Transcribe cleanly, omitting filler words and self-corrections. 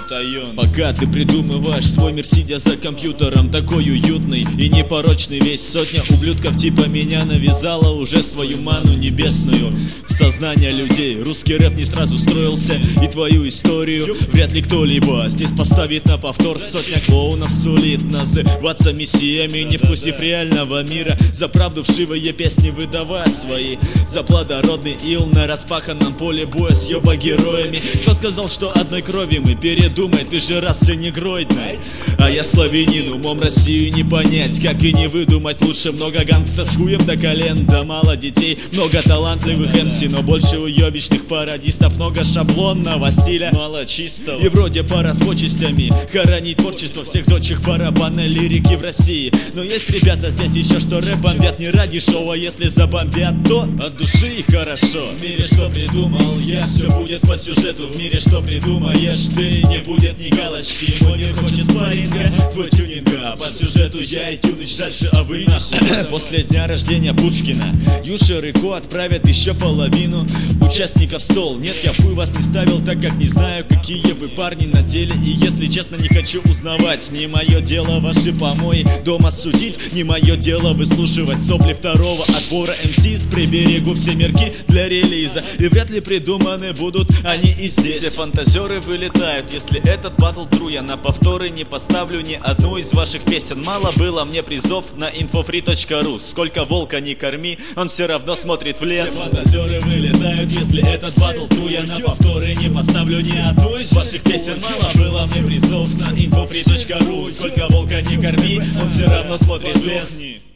утаён. Пока ты придумываешь свой мир, сидя за компьютером, такой уютный и непорочный весь. Сотня ублюдков типа меня навязала уже свою ману небесную в сознание людей. Русский рэп не сразу строился, и твою историю вряд ли кто-либо здесь поставит на повтор. Сотня клоунов сулит называться мессиями, не вкусив реального мира, за правду вшивые песни выдавая свои, за плодородный ил на распаханном поле боя с ёба-героями. Кто сказал, что одной крови мы? Передумай, ты же расы негроидной. А я славянин, умом Россию не понять, как и не выдумать лучше. Много гангста с хуем до колен, да мало детей, много талантливых МС, но больше уёбищных пародистов, много шаблонного стиля, мало чистого. И вроде пора с почестями хоронить творчество всех зодчих барабанной лирики в России. Но есть ребята здесь еще, что рэп бомбят не ради шоу, а если забомбят, то от души и хорошо. В мире, что придумал я, все будет по сюжету. В мире, что придумаешь ты, не будет ни галочки. Мой мир хочет спарринга, твой тюнинга. По сюжету я и Тюныч, дальше, а вы нахуй. После дня рождения Пушкина Юша Рыко отправят еще половину участников в стол. Нет, я хуй вас не ставил, так как не знаю, какие вы парни на деле. И если честно, не хочу узнавать. Не мое дело ваши помои дома судить, не мое дело выслушивать сопли второго отбора МС. Приберегу все мерки для релиза, и вряд ли придуманы будут они и здесь. Все фантазеры вылетают, если этот батл true. Я на повторы не поставлю ни одну из ваших песен. Мало было мне призов на infofree.ru. Сколько волка не корми, он все равно смотрит в лес. Все фантазеры вылетают, если этот батл true. Я на повторы не поставлю ни одну из ваших песен. Мало было мне призов на infofree.ru. Сколько волка не корми, он все равно смотрит в лес.